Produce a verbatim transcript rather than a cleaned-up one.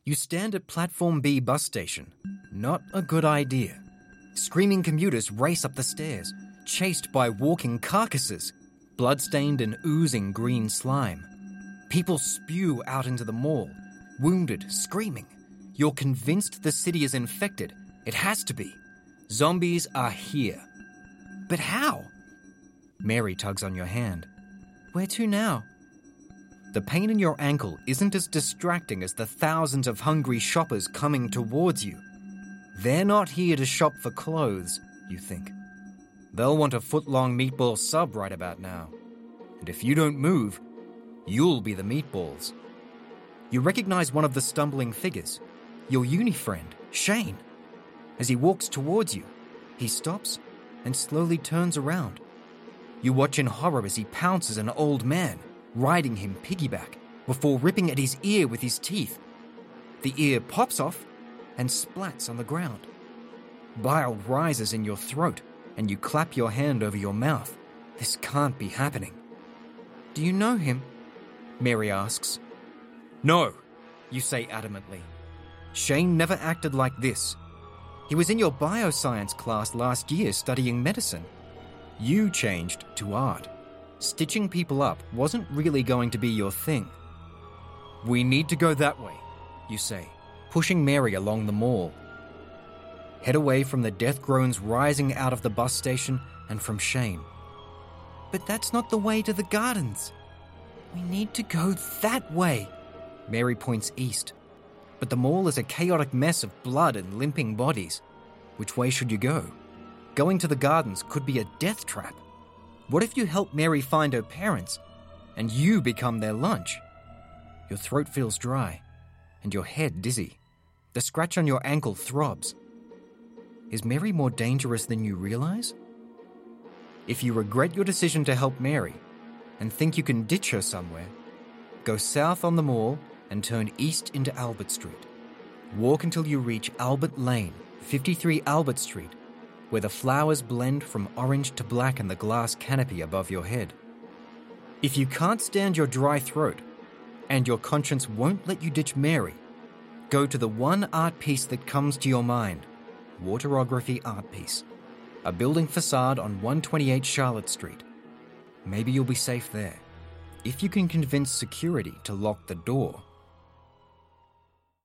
You stand at Platform B bus station. Not a good idea. Screaming commuters race up the stairs, chased by walking carcasses, bloodstained and oozing green slime. People spew out into the mall, wounded, screaming. You're convinced the city is infected. It has to be. Zombies are here. But how? Mary tugs on your hand. Where to now? The pain in your ankle isn't as distracting as the thousands of hungry shoppers coming towards you. They're not here to shop for clothes, you think. They'll want a foot-long meatball sub right about now. And if you don't move, you'll be the meatballs. You recognize one of the stumbling figures, your uni friend, Shane. As he walks towards you, he stops and slowly turns around. You watch in horror as he pounces an old man, riding him piggyback, before ripping at his ear with his teeth. The ear pops off and splats on the ground. Bile rises in your throat, and you clap your hand over your mouth. This can't be happening. Do you know him? Mary asks. No, you say adamantly. Shane never acted like this. He was in your bioscience class last year studying medicine. You changed to art. Stitching people up wasn't really going to be your thing. We need to go that way, you say, pushing Mary along the mall. Head away from the death groans rising out of the bus station and from Shane. But that's not the way to the gardens. We need to go that way. Mary points east. But the mall is a chaotic mess of blood and limping bodies. Which way should you go? Going to the gardens could be a death trap. What if you help Mary find her parents and you become their lunch? Your throat feels dry and your head dizzy. The scratch on your ankle throbs. Is Mary more dangerous than you realize? If you regret your decision to help Mary and think you can ditch her somewhere, go south on the mall and turn east into Albert Street. Walk until you reach Albert Lane, fifty-three Albert Street, where the flowers blend from orange to black in the glass canopy above your head. If you can't stand your dry throat, and your conscience won't let you ditch Mary, go to the one art piece that comes to your mind, Waterography Art Piece, a building facade on one twenty-eight Charlotte Street. Maybe you'll be safe there, if you can convince security to lock the door.